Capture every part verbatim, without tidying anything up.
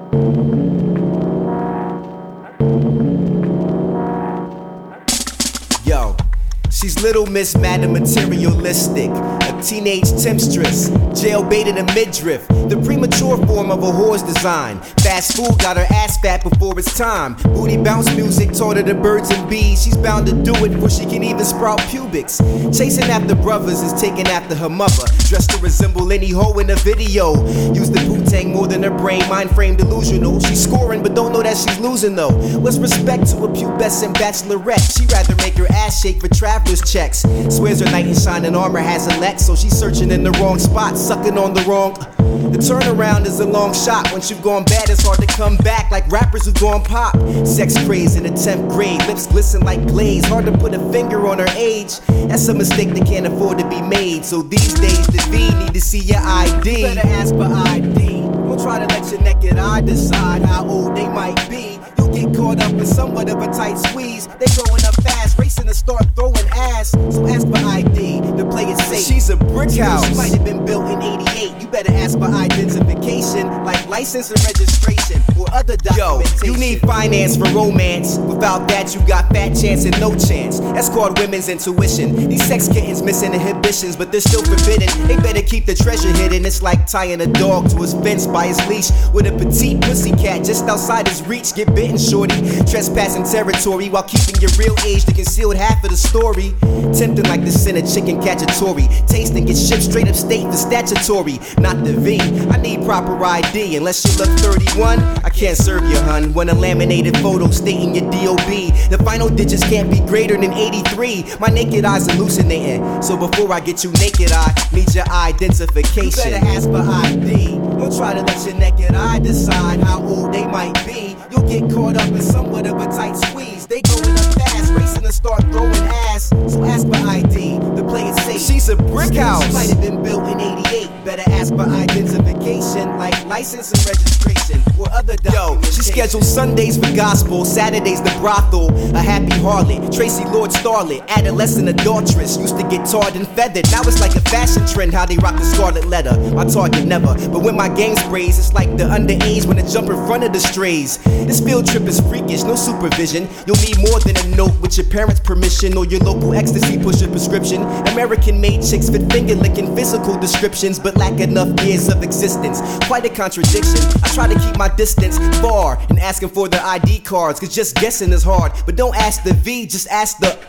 Yo, she's Little Miss Mad and Materialistic, a teenage temptress, jail-baited a midriff, the premature form of a whore's design. Fast food got her ass fat before its time. Booty bounce music taught her the birds and bees. She's bound to do it before she can even sprout pubics. Chasing after brothers is taking after her mother, dressed to resemble any hoe in a video. Use the Wu-Tang more than her brain, mind frame delusional. She's scoring but don't know that she's losing though. What's respect to a pubescent bachelorette? She'd rather make her ass shake for traveler's checks. Swears her knight in shining armor has a Lex, so she's searching in the wrong spot, sucking on the wrong. The turnaround is a long shot. Once you've gone bad, it's hard to come back, like rappers who've gone pop. Sex craze in the tenth grade, lips glisten like glaze. Hard to put a finger on her age. That's a mistake that can't afford to be made. So these days, the V need to see your I D. You better ask for I D. Don't try to let your naked eye decide how old they might be. You'll get caught up in somewhat of a tight squeeze. They growing up fast, racing to start throwing ass. So ask for I D to play it safe. She's a brick house. She might have been built in eighty-eight. You better ask for identification, like license and registration or other documentation. Yo, you need finance for romance. Without that, you got fat chance and no chance. That's called women's intuition. These sex kittens miss inhibitions, but they're still forbidden. They better keep the treasure hidden. It's like tying a dog to his fence by his leash with a petite pussy cat just outside his reach. Get bitten, shorty. Trespassing territory while keeping your real age to conceal half of the story. Tempting like the sin of chicken cacciatore. Tasting get shipped straight up state for statutory. Not the V, I need proper I D. Unless you look thirty-one, I can't serve you, hun. Want a laminated photo stating your D O B. The final digits can't be greater than eighty-three. My naked eye's hallucinating, so before I get you naked, I need your identification. You better ask for I D. Don't try to let your naked eye decide how old they might be. You'll get caught up in somewhat of a tight squeeze. They going up fast, racing to start throwing ass. So ask for I D to play it safe. She's a brick house. She might have been built in eighty-eight. Better ask for identification, like license and registration or other documentation. Yo, she scheduled Sundays for gospel, Saturdays the brothel. A happy harlot, Tracy Lord starlet, adolescent adulteress. Used to get tarred and feathered. Now it's like a fashion trend how they rock the scarlet letter. My target never, but when my gang sprays, it's like the underage when they jump in front of the strays. This field trip is freakish, no supervision. You'll need more than a note with your parents' permission or your local ecstasy pusher prescription. American-made chicks fit finger-licking physical descriptions, but lack enough years of existence. Quite a contradiction. I try to keep my distance far and asking for their I D cards, cause just guessing is hard. But don't ask the V, just ask the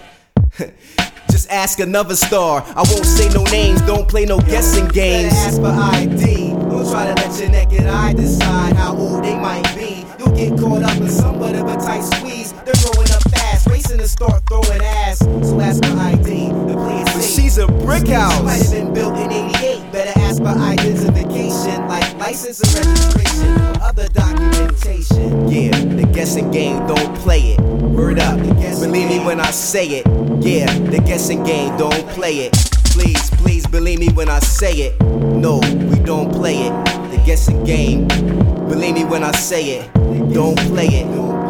just ask another star. I won't say no names, don't play no guessing games. Better ask for I D. Don't try to let your naked eye decide how old they might be. You'll get caught up in somewhat of a tight squeeze. They're growing up fast, racing to start throwing ass. So ask for I D to play it safe. She's a brick house. She might have been built in eighty-eight. Better ask for identification, like license and registration or other documentation. Yeah, the guessing game, don't play it. Word up, believe me when I say it. Yeah, the guessing game, don't play it. Please, please believe me when I say it. No, we don't play it. The guessing game, believe me when I say it. Don't play it.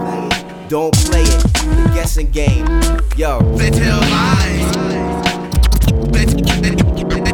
Don't play it. The guessing game. Yo. They tell lies. They, they,